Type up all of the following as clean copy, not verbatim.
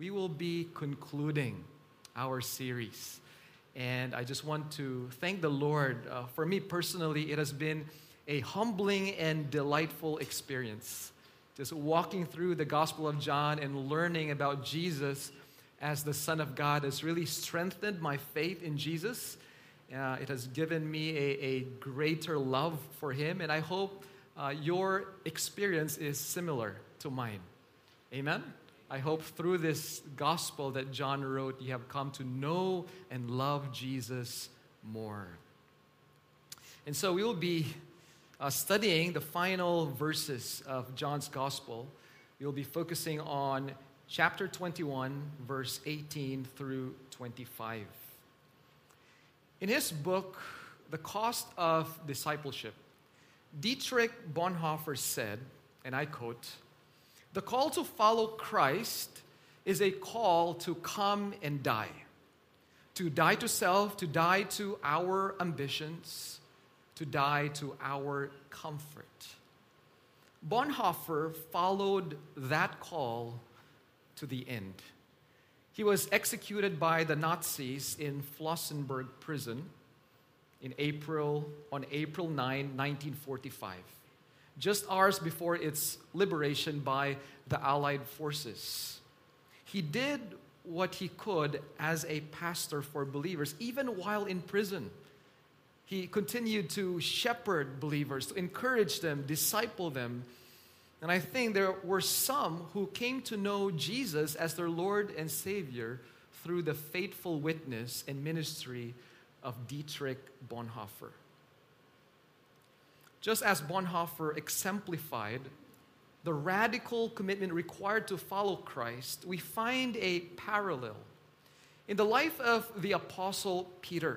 we will be concluding our series. And I just want to thank the Lord. For me personally, it has been a humbling and delightful experience. Just walking through the Gospel of John and learning about Jesus as the Son of God has really strengthened my faith in Jesus. It has given me a greater love for Him, and I hope your experience is similar to mine. Amen? I hope through this gospel that John wrote, you have come to know and love Jesus more. And so we will be studying the final verses of John's gospel. We will be focusing on chapter 21, verse 18 through 25. In his book, The Cost of Discipleship, Dietrich Bonhoeffer said, and I quote, "The call to follow Christ is a call to come and die. To die to self, to die to our ambitions, to die to our comfort." Bonhoeffer followed that call to the end. He was executed by the Nazis in Flossenburg prison on April 9, 1945. Just hours before its liberation by the Allied forces. He did what he could as a pastor for believers, even while in prison. He continued to shepherd believers, to encourage them, disciple them. And I think there were some who came to know Jesus as their Lord and Savior through the faithful witness and ministry of Dietrich Bonhoeffer. Just as Bonhoeffer exemplified the radical commitment required to follow Christ, we find a parallel in the life of the Apostle Peter.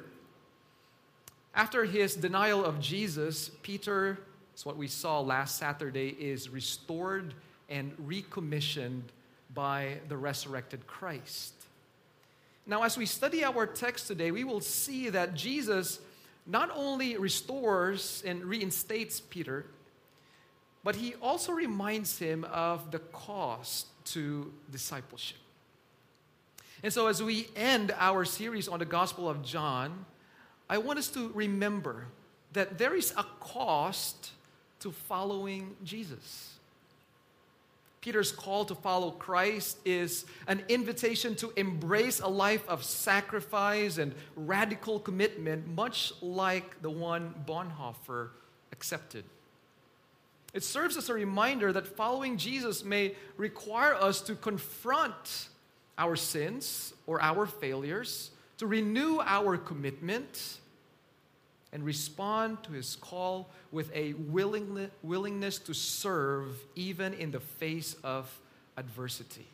After his denial of Jesus, Peter, as what we saw last Saturday, is restored and recommissioned by the resurrected Christ. Now, as we study our text today, we will see that Jesus not only restores and reinstates Peter, but he also reminds him of the cost to discipleship. And so as we end our series on the Gospel of John, I want us to remember that there is a cost to following Jesus. Peter's call to follow Christ is an invitation to embrace a life of sacrifice and radical commitment, much like the one Bonhoeffer accepted. It serves as a reminder that following Jesus may require us to confront our sins or our failures, to renew our commitment, and respond to His call with a willingness to serve even in the face of adversity.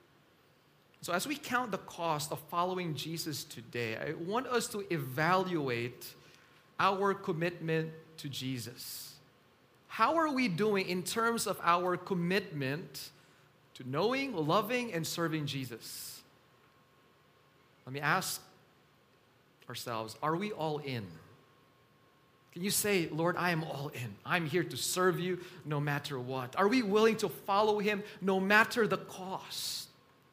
So as we count the cost of following Jesus today, I want us to evaluate our commitment to Jesus. How are we doing in terms of our commitment to knowing, loving, and serving Jesus? Let me ask ourselves, are we all in? Can you say, Lord, I am all in. I'm here to serve you no matter what. Are we willing to follow Him no matter the cost?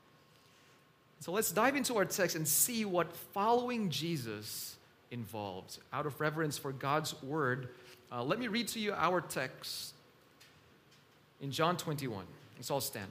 So let's dive into our text and see what following Jesus involves. Out of reverence for God's word, let me read to you our text in John 21. Let's all stand.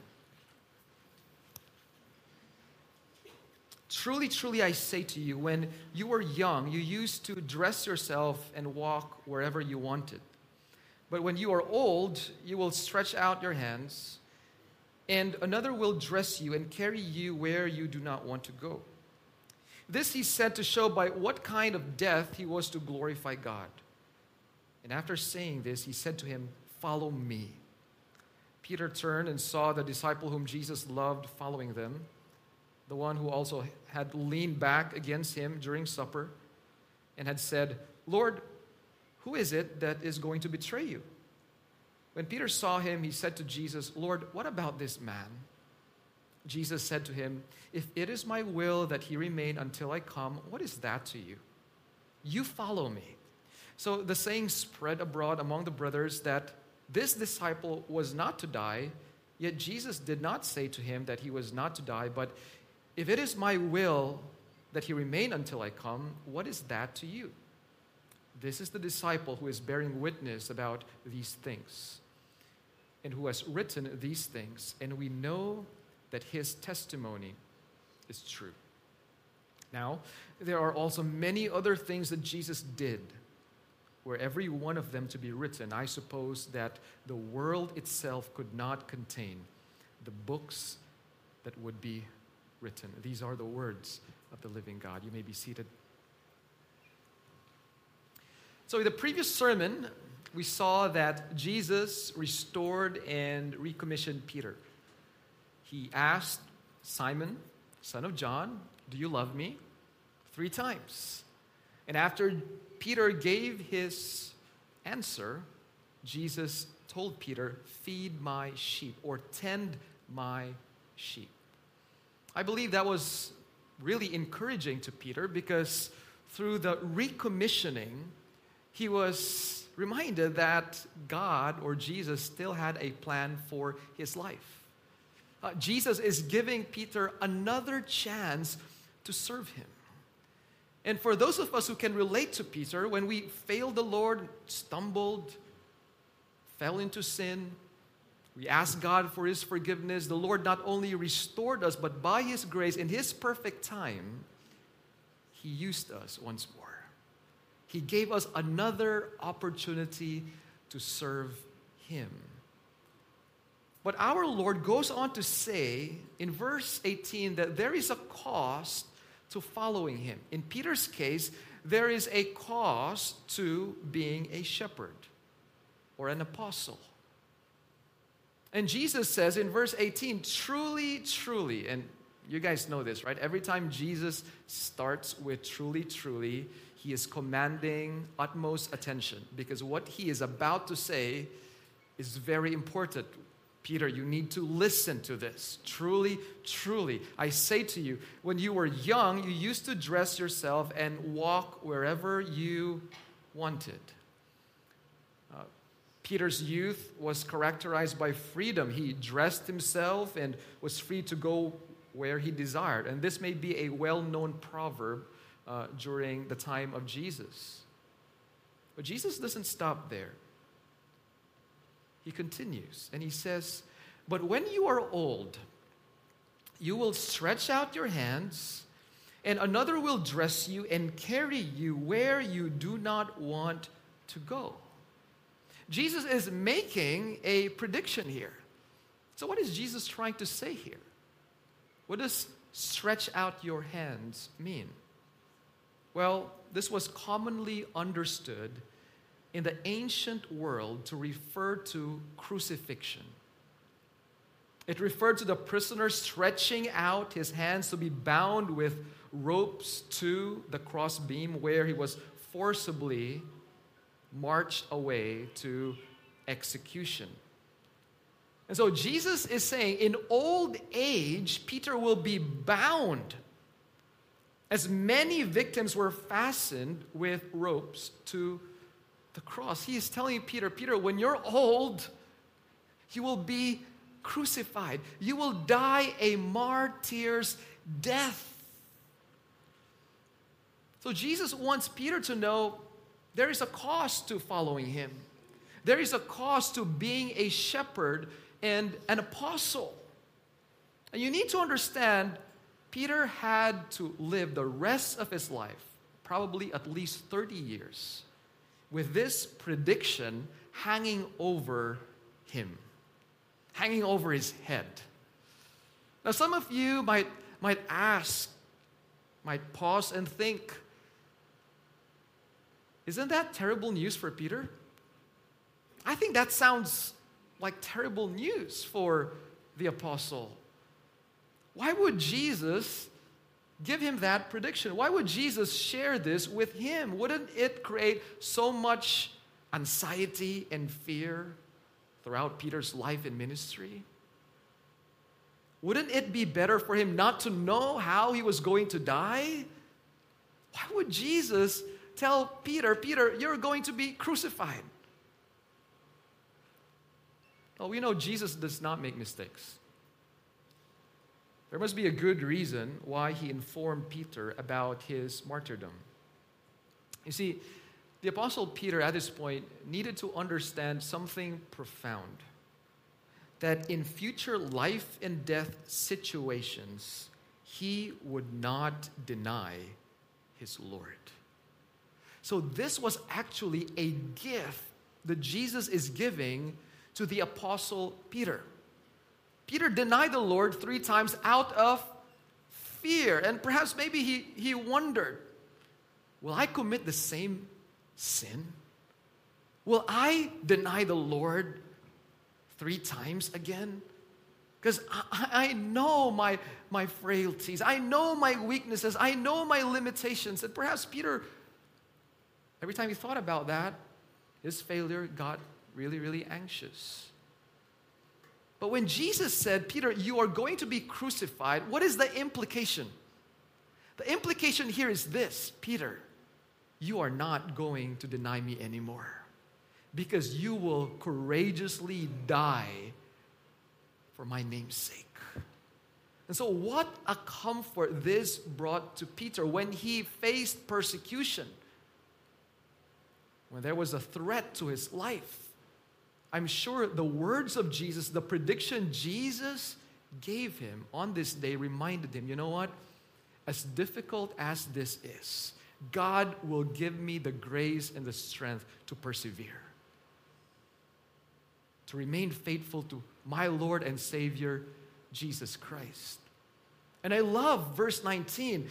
"Truly, truly, I say to you, when you were young, you used to dress yourself and walk wherever you wanted. But when you are old, you will stretch out your hands, and another will dress you and carry you where you do not want to go." This he said to show by what kind of death he was to glorify God. And after saying this, he said to him, "Follow me." Peter turned and saw the disciple whom Jesus loved following them, the one who also had leaned back against him during supper and had said, "Lord, who is it that is going to betray you?" When Peter saw him, he said to Jesus, "Lord, what about this man?" Jesus said to him, "If it is my will that he remain until I come, what is that to you? You follow me." So the saying spread abroad among the brothers that this disciple was not to die Yet Jesus did not say to him that he was not to die, but if it is my will that he remain until I come, what is that to you? This is the disciple who is bearing witness about these things, and who has written these things, and we know that his testimony is true. Now, there are also many other things that Jesus did, were every one of them to be written, I suppose that the world itself could not contain the books that would be written. These are the words of the living God. You may be seated. So in the previous sermon, we saw that Jesus restored and recommissioned Peter. He asked Simon, son of John, do you love me? 3 times. And after Peter gave his answer, Jesus told Peter, feed my sheep, or tend my sheep. I believe that was really encouraging to Peter, because through the recommissioning, he was reminded that God, or Jesus, still had a plan for his life. Jesus is giving Peter another chance to serve him. And for those of us who can relate to Peter, when we failed the Lord, stumbled, fell into sin, we asked God for his forgiveness, the Lord not only restored us, but by his grace, in his perfect time, he used us once more. He gave us another opportunity to serve him. But our Lord goes on to say in verse 18 that there is a cost to following him. In Peter's case, there is a cost to being a shepherd or an apostle. And Jesus says in verse 18, truly, truly, and you guys know this, right? Every time Jesus starts with truly, truly, he is commanding utmost attention, because what he is about to say is very important. Peter, you need to listen to this. Truly, truly, I say to you, when you were young, you used to dress yourself and walk wherever you wanted. Peter's youth was characterized by freedom. He dressed himself and was free to go where he desired. And this may be a well-known proverb during the time of Jesus. But Jesus doesn't stop there. He continues and he says, but when you are old, you will stretch out your hands, and another will dress you and carry you where you do not want to go. Jesus is making a prediction here. So what is Jesus trying to say here? What does stretch out your hands mean? Well, this was commonly understood in the ancient world to refer to crucifixion. It referred to the prisoner stretching out his hands to be bound with ropes to the crossbeam, where he was forcibly marched away to execution. And so Jesus is saying, in old age, Peter will be bound, as many victims were fastened with ropes to the cross. He is telling Peter, when you're old, you will be crucified. You will die a martyr's death. So Jesus wants Peter to know there is a cost to following him. There is a cost to being a shepherd and an apostle. And you need to understand, Peter had to live the rest of his life, probably at least 30 years, with this prediction hanging over him, hanging over his head. Now, some of you might ask, might pause and think, isn't that terrible news for Peter? I think that sounds like terrible news for the apostle. Why would Jesus give him that prediction? Why would Jesus share this with him? Wouldn't it create so much anxiety and fear throughout Peter's life and ministry? Wouldn't it be better for him not to know how he was going to die? Why would Jesus tell Peter, you're going to be crucified? Well, we know Jesus does not make mistakes. There must be a good reason why he informed Peter about his martyrdom. You see, the Apostle Peter at this point needed to understand something profound. That in future life and death situations, he would not deny his Lord. So this was actually a gift that Jesus is giving to the Apostle Peter. Peter denied the Lord 3 times out of fear. And perhaps maybe he wondered, will I commit the same sin? Will I deny the Lord 3 times again? Because I know my frailties. I know my weaknesses. I know my limitations. And perhaps Peter, every time he thought about that, his failure got really, really anxious. But when Jesus said, Peter, you are going to be crucified, what is the implication? The implication here is this: Peter, you are not going to deny me anymore, because you will courageously die for my name's sake. And so what a comfort this brought to Peter when he faced persecution, when there was a threat to his life. I'm sure the words of Jesus, the prediction Jesus gave him on this day reminded him, you know what? As difficult as this is, God will give me the grace and the strength to persevere, to remain faithful to my Lord and Savior, Jesus Christ. And I love verse 19.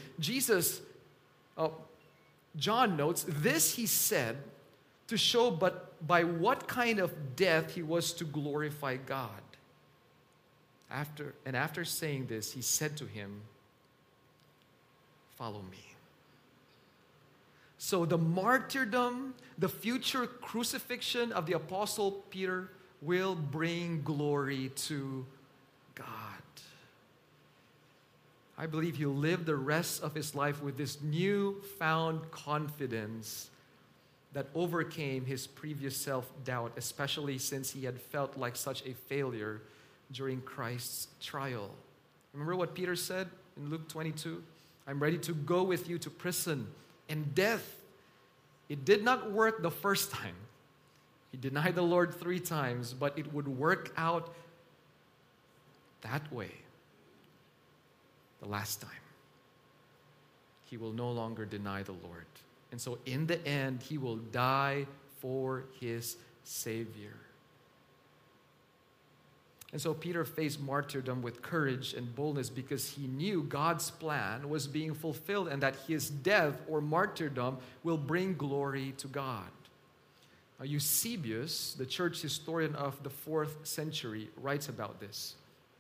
John notes, this he said to show but by what kind of death he was to glorify God. After saying this, he said to him, follow me. So the martyrdom, the future crucifixion of the Apostle Peter will bring glory to God. I believe he'll live the rest of his life with this newfound confidence that overcame his previous self-doubt, especially since he had felt like such a failure during Christ's trial. Remember what Peter said in Luke 22? I'm ready to go with you to prison and death. It did not work the first time. He denied the Lord 3 times, but it would work out that way the last time. He will no longer deny the Lord. And so in the end, he will die for his Savior. And so Peter faced martyrdom with courage and boldness because he knew God's plan was being fulfilled and that his death or martyrdom will bring glory to God. Eusebius, the church historian of the 4th century, writes about this.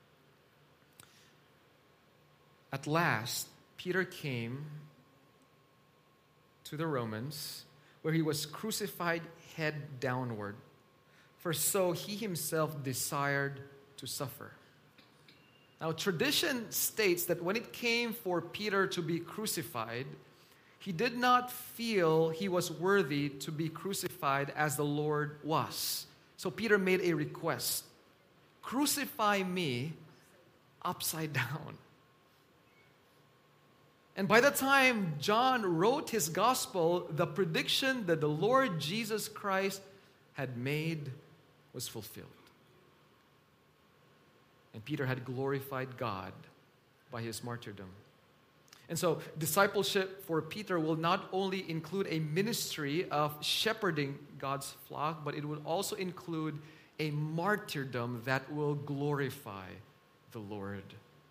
At last, Peter came to the Romans, where he was crucified head downward, for so he himself desired to suffer. Now, tradition states that when it came for Peter to be crucified, he did not feel he was worthy to be crucified as the Lord was. So Peter made a request: crucify me upside down. And by the time John wrote his gospel, the prediction that the Lord Jesus Christ had made was fulfilled. And Peter had glorified God by his martyrdom. And so discipleship for Peter will not only include a ministry of shepherding God's flock, but it will also include a martyrdom that will glorify the Lord.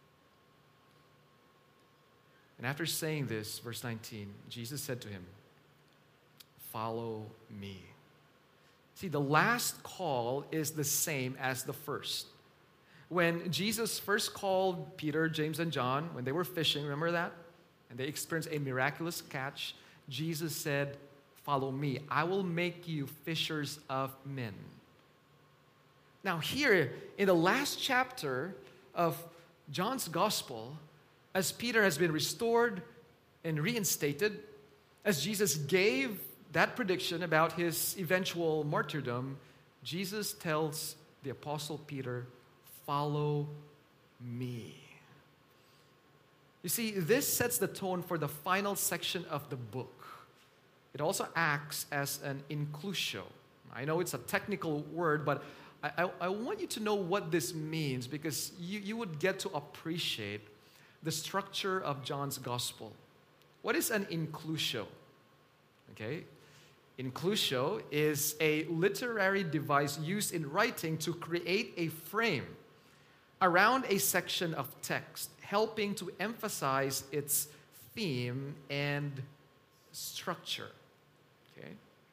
And after saying this, verse 19, Jesus said to him, follow me. See, the last call is the same as the first. When Jesus first called Peter, James, and John, when they were fishing, remember that? And they experienced a miraculous catch, Jesus said, follow me. I will make you fishers of men. Now here, in the last chapter of John's gospel, as Peter has been restored and reinstated, as Jesus gave that prediction about his eventual martyrdom, Jesus tells the Apostle Peter, "Follow me." You see, this sets the tone for the final section of the book. It also acts as an inclusio. I know it's a technical word, but I want you to know what this means, because you would get to appreciate the structure of John's gospel. What is an inclusio? Okay? Inclusio is a literary device used in writing to create a frame around a section of text, helping to emphasize its theme and structure. Okay?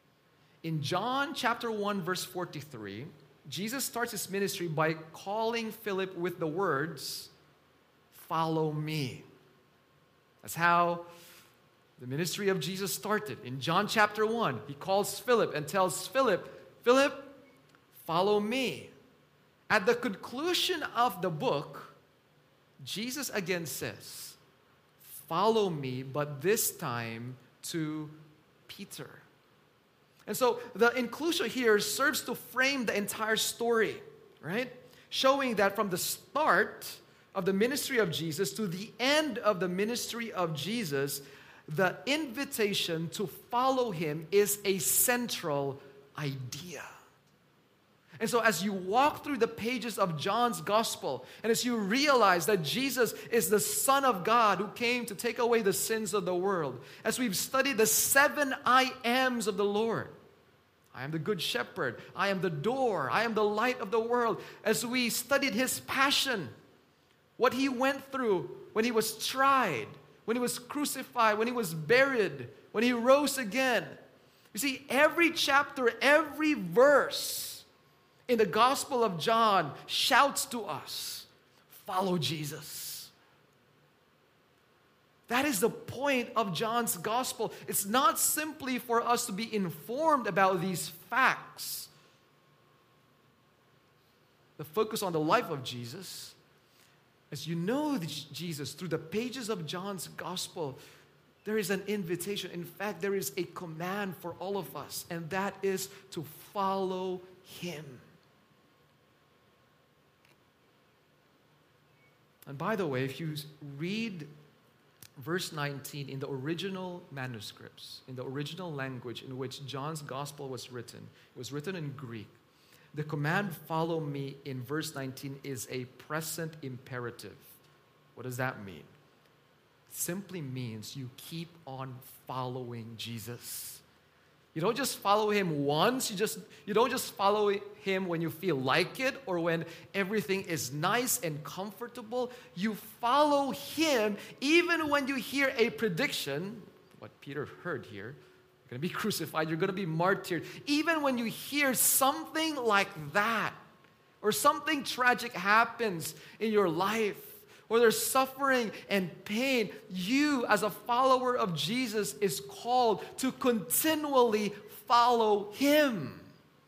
In John chapter 1, verse 43, Jesus starts his ministry by calling Philip with the words, "Follow me." That's how the ministry of Jesus started. In John chapter 1, he calls Philip and tells Philip, "Philip, follow me." At the conclusion of the book, Jesus again says, "Follow me," but this time to Peter. And so the inclusio here serves to frame the entire story, right? Showing that from the start of the ministry of Jesus to the end of the ministry of Jesus, the invitation to follow him is a central idea. And so as you walk through the pages of John's gospel, and as you realize that Jesus is the Son of God who came to take away the sins of the world, as we've studied the 7 I ams of the Lord, I am the good shepherd, I am the door, I am the light of the world, as we studied his passion, what he went through when he was tried, when he was crucified, when he was buried, when he rose again. You see, every chapter, every verse in the Gospel of John shouts to us, "Follow Jesus." That is the point of John's Gospel. It's not simply for us to be informed about these facts. The focus on the life of Jesus, as you know Jesus through the pages of John's Gospel, there is an invitation. In fact, there is a command for all of us, and that is to follow him. And by the way, if you read verse 19 in the original manuscripts, in the original language in which John's gospel was written, it was written in Greek. The command, "Follow me," in verse 19 is a present imperative. What does that mean? It simply means you keep on following Jesus. You don't just follow him once. You don't just follow him when you feel like it or when everything is nice and comfortable. You follow him even when you hear a prediction, what Peter heard here, you're going to be crucified, you're going to be martyred. Even when you hear something like that, or something tragic happens in your life, or there's suffering and pain, you as a follower of Jesus is called to continually follow him.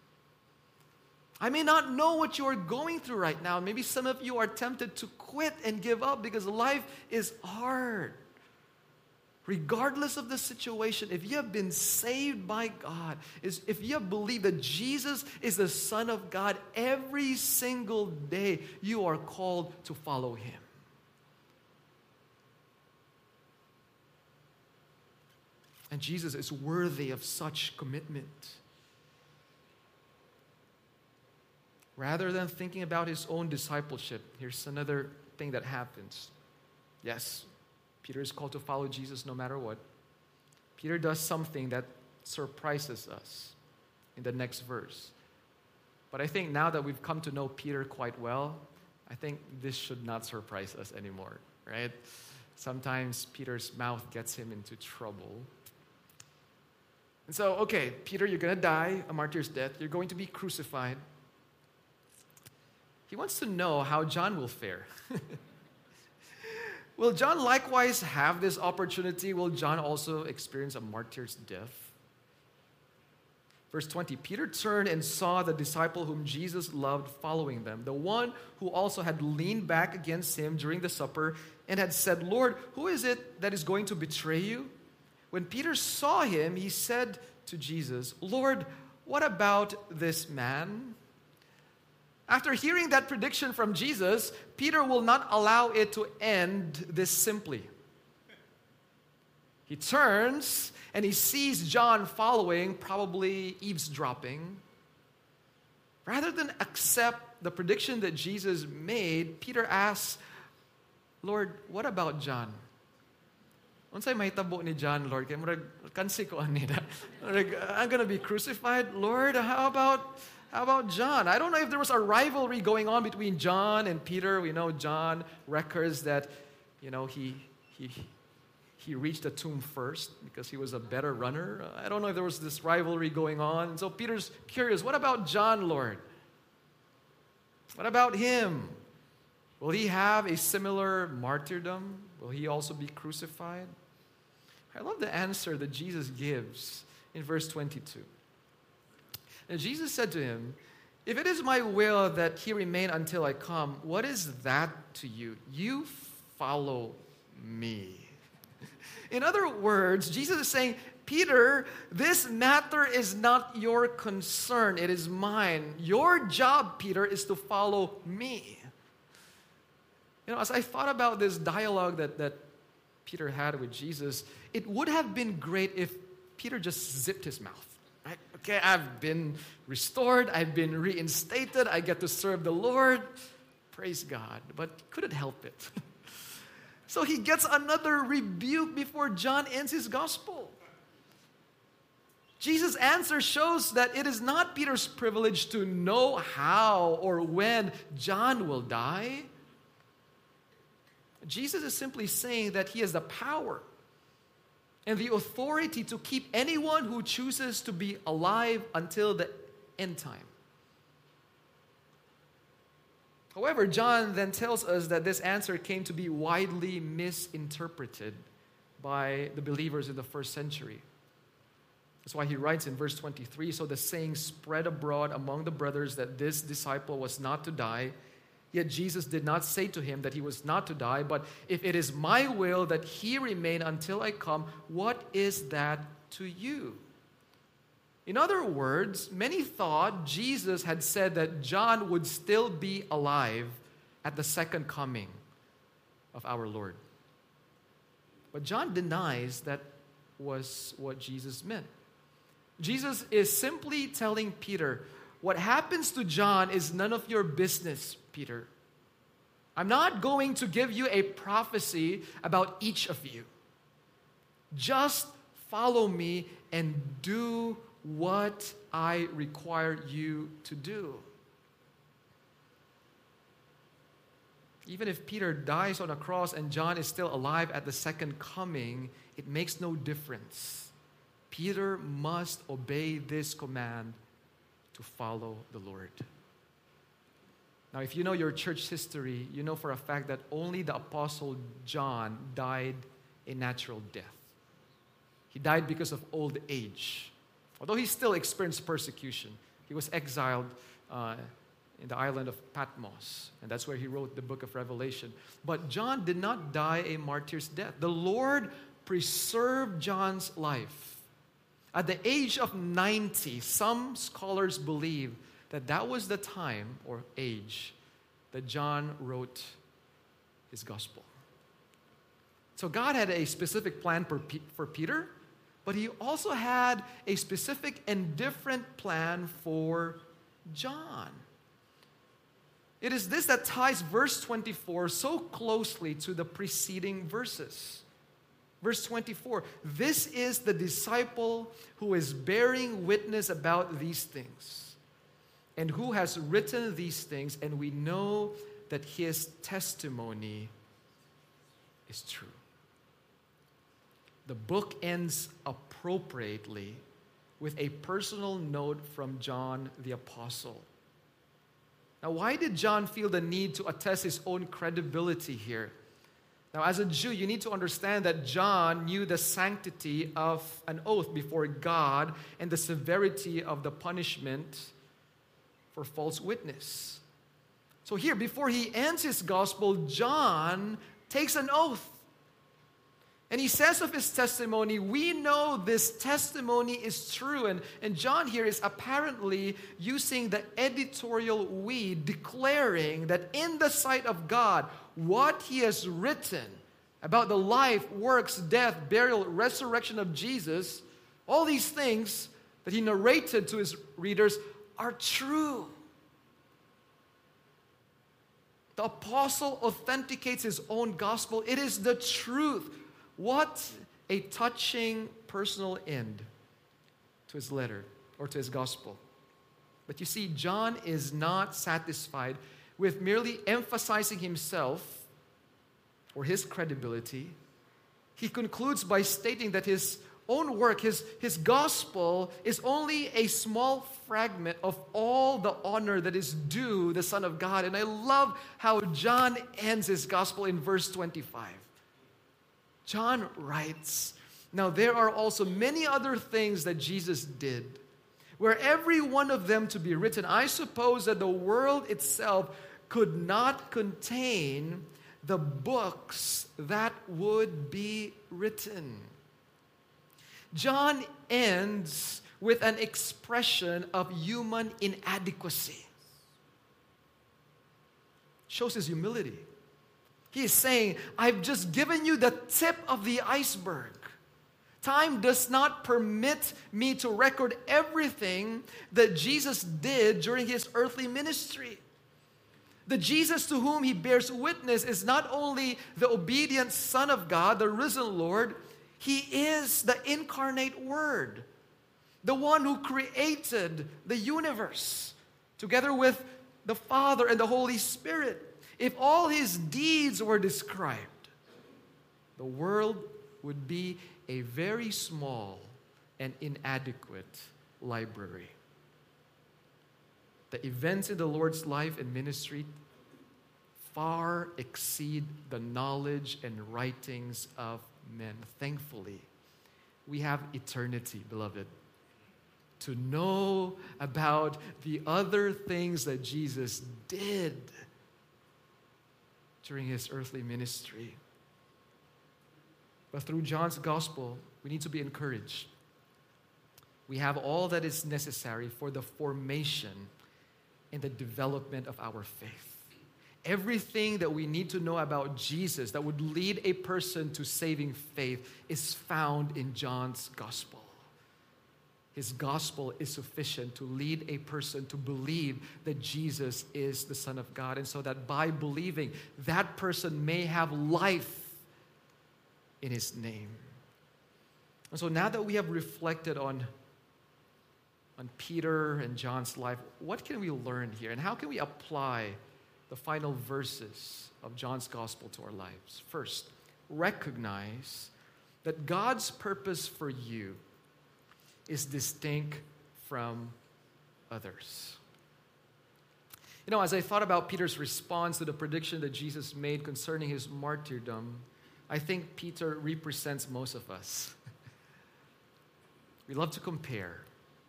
I may not know what you are going through right now. Maybe some of you are tempted to quit and give up because life is hard. Regardless of the situation, if you have been saved by God, if you have believed that Jesus is the Son of God, every single day you are called to follow him. And Jesus is worthy of such commitment. Rather than thinking about his own discipleship, here's another thing that happens. Yes, Peter is called to follow Jesus no matter what. Peter does something that surprises us in the next verse. But I think now that we've come to know Peter quite well, I think this should not surprise us anymore, right? Sometimes Peter's mouth gets him into trouble. And so, okay, Peter, you're going to die a martyr's death. You're going to be crucified. He wants to know how John will fare. Will John likewise have this opportunity? Will John also experience a martyr's death? Verse 20, Peter turned and saw the disciple whom Jesus loved following them, the one who also had leaned back against him during the supper and had said, "Lord, who is it that is going to betray you?" When Peter saw him, he said to Jesus, "Lord, what about this man?" After hearing that prediction from Jesus, Peter will not allow it to end this simply. He turns and he sees John following, probably eavesdropping. Rather than accept the prediction that Jesus made, Peter asks, Lord, what about John? Unsay mahitabo ni John, Lord? Kaya murag kansi ko anida. I'm going to be crucified. Lord, how about John? I don't know if there was a rivalry going on between John and Peter. We know John records that, he reached the tomb first because he was a better runner. I don't know if there was this rivalry going on. And so Peter's curious, what about John, Lord? What about him? Will he have a similar martyrdom? Will he also be crucified? I love the answer that Jesus gives in verse 22. And Jesus said to him, if it is my will that he remain until I come, what is that to you? You follow me. In other words, Jesus is saying, Peter, this matter is not your concern. It is mine. Your job, Peter, is to follow me. As I thought about this dialogue that Peter had with Jesus, it would have been great if Peter just zipped his mouth. Right? Okay, I've been restored. I've been reinstated. I get to serve the Lord. Praise God. But he couldn't help it. So he gets another rebuke before John ends his gospel. Jesus' answer shows that it is not Peter's privilege to know how or when John will die. Jesus is simply saying that he has the power and the authority to keep anyone who chooses to be alive until the end time. However, John then tells us that this answer came to be widely misinterpreted by the believers in the first century. That's why he writes in verse 23, so the saying spread abroad among the brothers that this disciple was not to die. Yet Jesus did not say to him that he was not to die, but if it is my will that he remain until I come, what is that to you? In other words, many thought Jesus had said that John would still be alive at the second coming of our Lord. But John denies that was what Jesus meant. Jesus is simply telling Peter, what happens to John is none of your business, Peter. I'm not going to give you a prophecy about each of you. Just follow me and do what I require you to do. Even if Peter dies on a cross and John is still alive at the second coming, it makes no difference. Peter must obey this command to follow the Lord. Now, if you know your church history, you know for a fact that only the Apostle John died a natural death. He died because of old age. Although he still experienced persecution, he was exiled in the island of Patmos, and that's where he wrote the book of Revelation. But John did not die a martyr's death. The Lord preserved John's life. At the age of 90, some scholars believe that was the time or age that John wrote his gospel. So God had a specific plan for Peter, but he also had a specific and different plan for John. It is this that ties verse 24 so closely to the preceding verses. Verse 24, this is the disciple who is bearing witness about these things and who has written these things, and we know that his testimony is true. The book ends appropriately with a personal note from John the Apostle. Now, why did John feel the need to attest his own credibility here? Now, as a Jew, you need to understand that John knew the sanctity of an oath before God and the severity of the punishment for false witness. So here, before he ends his gospel, John takes an oath. And he says of his testimony, we know this testimony is true. And John here is apparently using the editorial we, declaring that in the sight of God, what he has written about the life, works, death, burial, resurrection of Jesus, all these things that he narrated to his readers are true. The apostle authenticates his own gospel. It is the truth. What a touching personal end to his letter or to his gospel. But you see, John is not satisfied with merely emphasizing himself or his credibility. He concludes by stating that his own work, his gospel, is only a small fragment of all the honor that is due the Son of God. And I love how John ends his gospel in verse 25. John writes, now there are also many other things that Jesus did, were every one of them to be written, I suppose that the world itself could not contain the books that would be written. John ends with an expression of human inadequacy. Shows his humility. He is saying, I've just given you the tip of the iceberg. Time does not permit me to record everything that Jesus did during his earthly ministry. The Jesus to whom he bears witness is not only the obedient Son of God, the risen Lord, he is the incarnate Word, the one who created the universe, together with the Father and the Holy Spirit. If all his deeds were described, the world would be a very small and inadequate library. The events in the Lord's life and ministry far exceed the knowledge and writings of men. Thankfully, we have eternity, beloved, to know about the other things that Jesus did during his earthly ministry. But through John's gospel, we need to be encouraged. We have all that is necessary for the formation and the development of our faith. Everything that we need to know about Jesus that would lead a person to saving faith is found in John's gospel. His gospel is sufficient to lead a person to believe that Jesus is the Son of God, and so that by believing, that person may have life in his name. And so now that we have reflected on Peter and John's life, what can we learn here? And how can we apply the final verses of John's gospel to our lives? First, recognize that God's purpose for you is distinct from others. You know, as I thought about Peter's response to the prediction that Jesus made concerning his martyrdom, I think Peter represents most of us. We love to compare.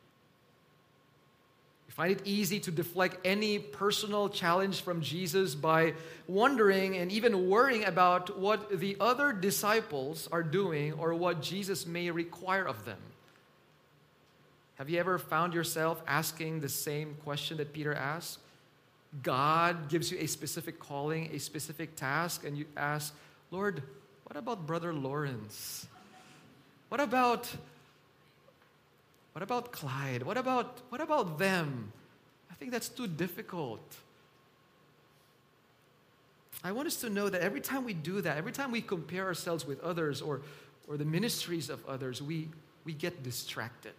We find it easy to deflect any personal challenge from Jesus by wondering and even worrying about what the other disciples are doing or what Jesus may require of them. Have you ever found yourself asking the same question that Peter asked? God gives you a specific calling, a specific task, and you ask, Lord, what about Brother Lawrence? What about Clyde? What about them? I think that's too difficult. I want us to know that every time we do that, every time we compare ourselves with others or the ministries of others, we get distracted.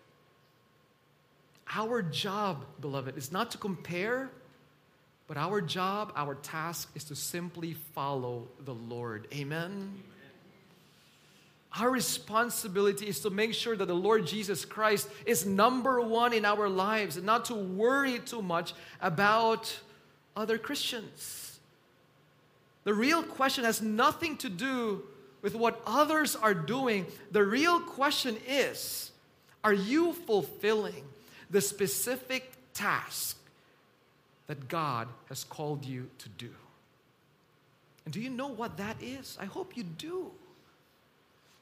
Our job, beloved, is not to compare, but our job, our task is to simply follow the Lord. Amen? Our responsibility is to make sure that the Lord Jesus Christ is number one in our lives and not to worry too much about other Christians. The real question has nothing to do with what others are doing. The real question is, are you fulfilling the specific task that God has called you to do? And do you know what that is? I hope you do.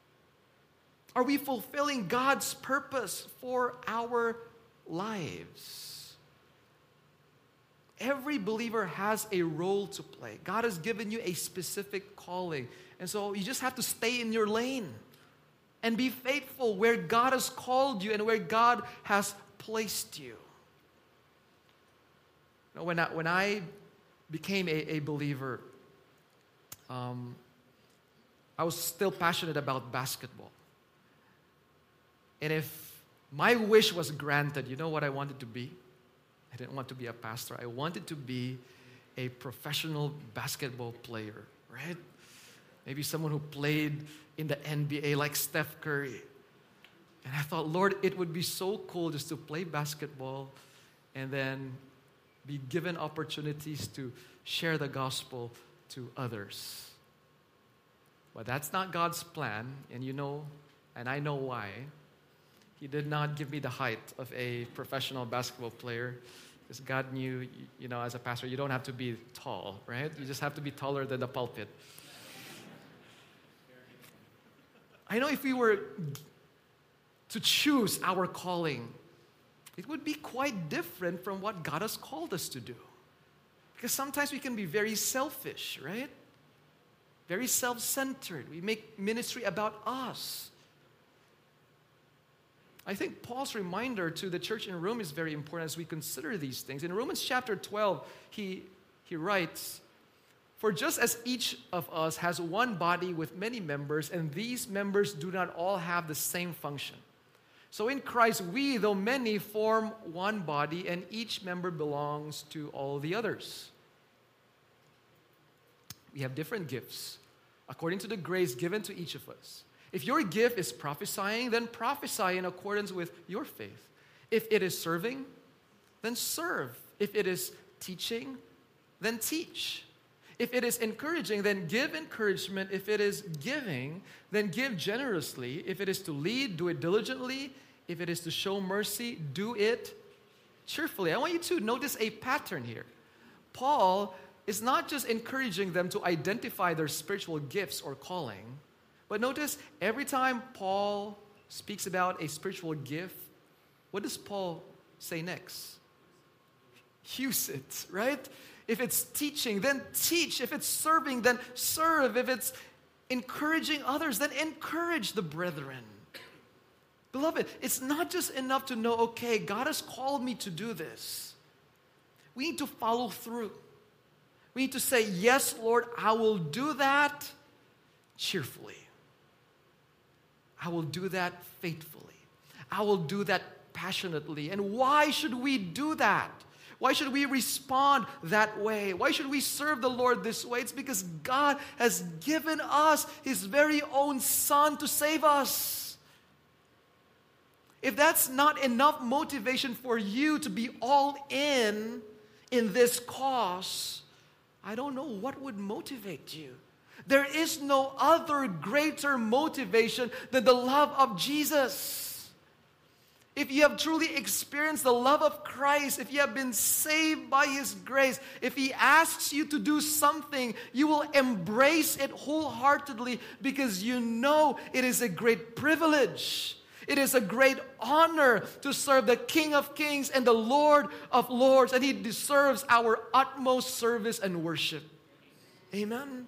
Are we fulfilling God's purpose for our lives? Every believer has a role to play. God has given you a specific calling. And so you just have to stay in your lane and be faithful where God has called you and where God has placed you. When I became a believer, I was still passionate about basketball. And if my wish was granted, you know what I wanted to be? I didn't want to be a pastor. I wanted to be a professional basketball player, right? Maybe someone who played in the NBA like Steph Curry. And I thought, Lord, it would be so cool just to play basketball and then be given opportunities to share the gospel to others. But that's not God's plan, and you know, and I know why. He did not give me the height of a professional basketball player, because God knew, you know, as a pastor, you don't have to be tall, right? You just have to be taller than the pulpit. I know if we were to choose our calling, it would be quite different from what God has called us to do. Because sometimes we can be very selfish, right? Very self-centered. We make ministry about us. I think Paul's reminder to the church in Rome is very important as we consider these things. In Romans chapter 12, he writes, "For just as each of us has one body with many members, and these members do not all have the same function. So in Christ, we, though many, form one body, and each member belongs to all the others." We have different gifts according to the grace given to each of us. If your gift is prophesying, then prophesy in accordance with your faith. If it is serving, then serve. If it is teaching, then teach. If it is encouraging, then give encouragement. If it is giving, then give generously. If it is to lead, do it diligently. If it is to show mercy, do it cheerfully. I want you to notice a pattern here. Paul is not just encouraging them to identify their spiritual gifts or calling, but notice every time Paul speaks about a spiritual gift, what does Paul say next? Use it, right? If it's teaching, then teach. If it's serving, then serve. If it's encouraging others, then encourage the brethren. Beloved, it's not just enough to know, okay, God has called me to do this. We need to follow through. We need to say, yes, Lord, I will do that cheerfully. I will do that faithfully. I will do that passionately. And why should we do that? Why should we respond that way? Why should we serve the Lord this way? It's because God has given us His very own Son to save us. If that's not enough motivation for you to be all in this cause, I don't know what would motivate you. There is no other greater motivation than the love of Jesus. If you have truly experienced the love of Christ, if you have been saved by His grace, if He asks you to do something, you will embrace it wholeheartedly because you know it is a great privilege. It is a great honor to serve the King of Kings and the Lord of Lords, and He deserves our utmost service and worship. Amen.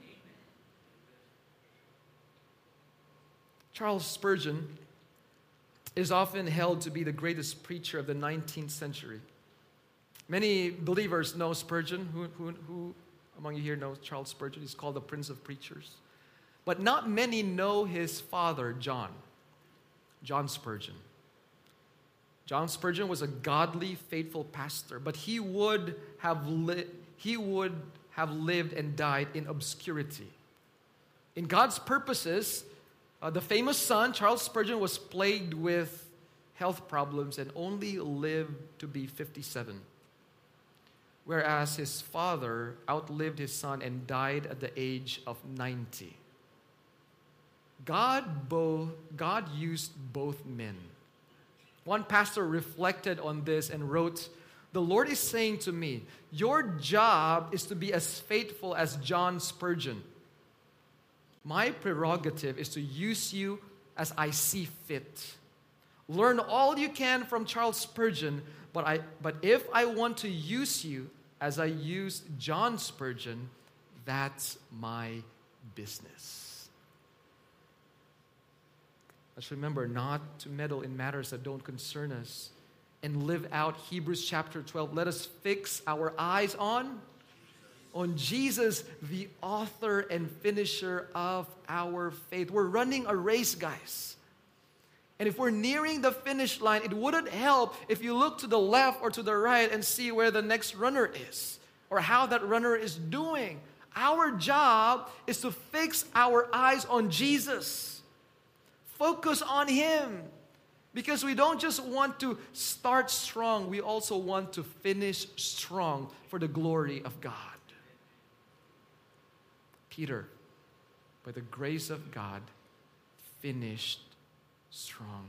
Charles Spurgeon is often held to be the greatest preacher of the 19th century. Many believers know Spurgeon. Who among you here knows Charles Spurgeon? He's called the Prince of Preachers. But not many know his father, John Spurgeon. John Spurgeon was a godly, faithful pastor, but he would have lived and died in obscurity. In God's purposes, the famous son, Charles Spurgeon, was plagued with health problems and only lived to be 57. Whereas his father outlived his son and died at the age of 90. God used both men. One pastor reflected on this and wrote, "The Lord is saying to me, your job is to be as faithful as John Spurgeon. My prerogative is to use you as I see fit. Learn all you can from Charles Spurgeon, but if I want to use you as I used John Spurgeon, that's my business. Let's remember not to meddle in matters that don't concern us and live out Hebrews chapter 12. Let us fix our eyes on Jesus, the author and finisher of our faith. We're running a race, guys. And if we're nearing the finish line, it wouldn't help if you look to the left or to the right and see where the next runner is or how that runner is doing. Our job is to fix our eyes on Jesus. Focus on Him. Because we don't just want to start strong, we also want to finish strong for the glory of God. Peter, by the grace of God, finished strong.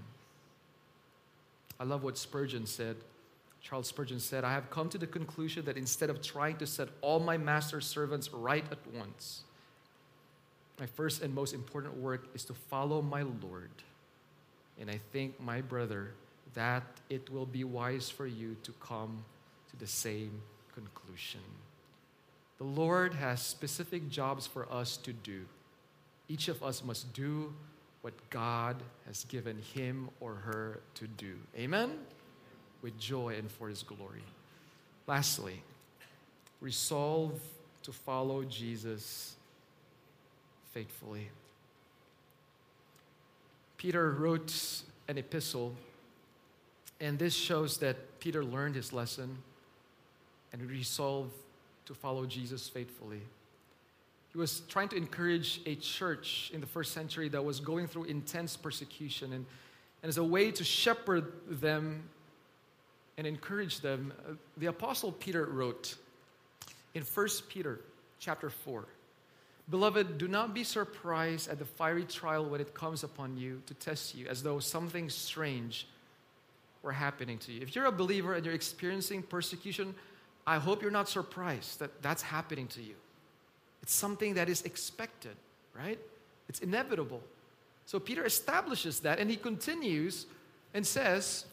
I love what Spurgeon said. Charles Spurgeon said, I have come to the conclusion that instead of trying to set all my master's servants right at once, my first and most important work is to follow my Lord. And I think, my brother, that it will be wise for you to come to the same conclusion. The Lord has specific jobs for us to do. Each of us must do what God has given him or her to do. Amen? With joy and for His glory. Lastly, resolve to follow Jesus faithfully. Peter wrote an epistle, and this shows that Peter learned his lesson and resolved to follow Jesus faithfully. He was trying to encourage a church in the first century that was going through intense persecution. And as a way to shepherd them and encourage them, the Apostle Peter wrote in 1 Peter chapter 4, Beloved, do not be surprised at the fiery trial when it comes upon you to test you, as though something strange were happening to you. If you're a believer and you're experiencing persecution, I hope you're not surprised that that's happening to you. It's something that is expected, right? It's inevitable. So Peter establishes that, and he continues and says,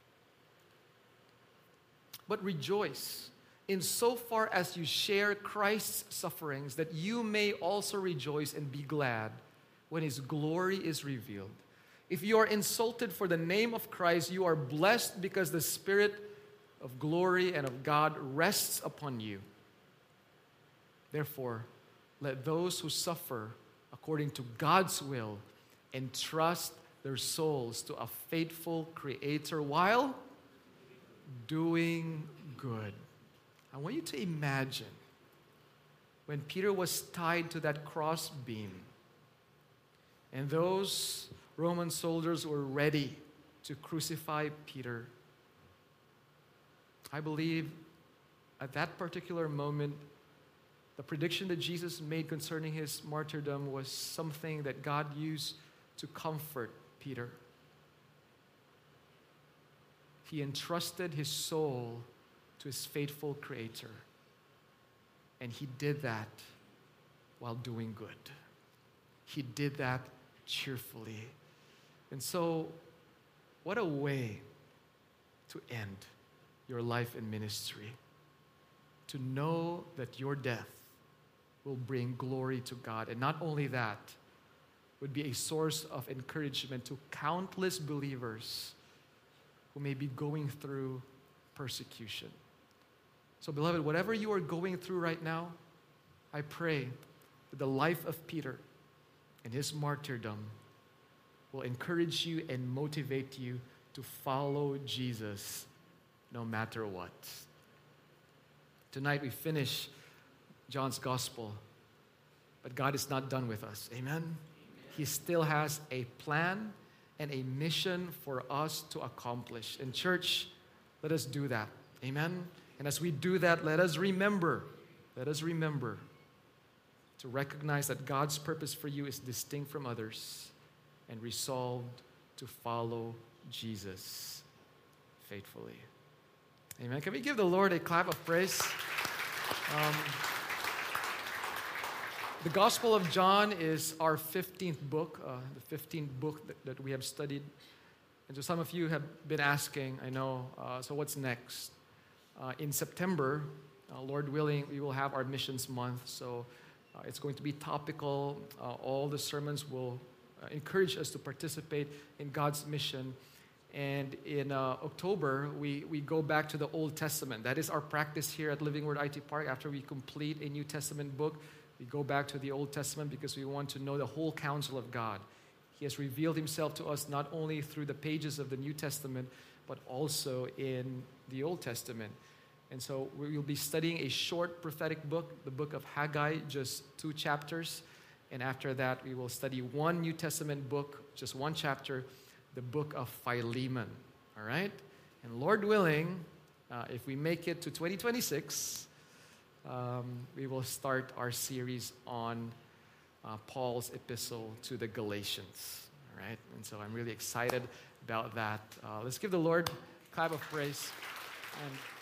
but rejoice insofar as you share Christ's sufferings, that you may also rejoice and be glad when His glory is revealed. If you are insulted for the name of Christ, you are blessed because the Spirit of glory and of God rests upon you. Therefore, let those who suffer according to God's will entrust their souls to a faithful Creator while doing good. I want you to imagine when Peter was tied to that cross beam and those Roman soldiers were ready to crucify Peter. I believe at that particular moment, the prediction that Jesus made concerning his martyrdom was something that God used to comfort Peter. He entrusted his soul to his faithful Creator. And he did that while doing good. He did that cheerfully. And so, what a way to end your life and ministry. To know that your death will bring glory to God. And not only that, would be a source of encouragement to countless believers who may be going through persecution. So, beloved, whatever you are going through right now, I pray that the life of Peter and his martyrdom will encourage you and motivate you to follow Jesus no matter what. Tonight we finish John's gospel, but God is not done with us. Amen? He still has a plan and a mission for us to accomplish. In church, let us do that. Amen? And as we do that, let us remember to recognize that God's purpose for you is distinct from others and resolved to follow Jesus faithfully. Amen. Can we give the Lord a clap of praise? The Gospel of John is our 15th book, the 15th book that we have studied. And so some of you have been asking, I know, so what's next? In September, Lord willing, we will have our missions month. So it's going to be topical. All the sermons will encourage us to participate in God's mission. And in October, we go back to the Old Testament. That is our practice here at Living Word IT Park. After we complete a New Testament book, we go back to the Old Testament because we want to know the whole counsel of God. He has revealed himself to us not only through the pages of the New Testament, but also in the Old Testament. And so we will be studying a short prophetic book, the book of Haggai, just 2 chapters. And after that, we will study one New Testament book, just 1 chapter, the book of Philemon. All right? And Lord willing, if we make it to 2026, we will start our series on Paul's epistle to the Galatians. All right? And so I'm really excited about that. Let's give the Lord a clap of praise. And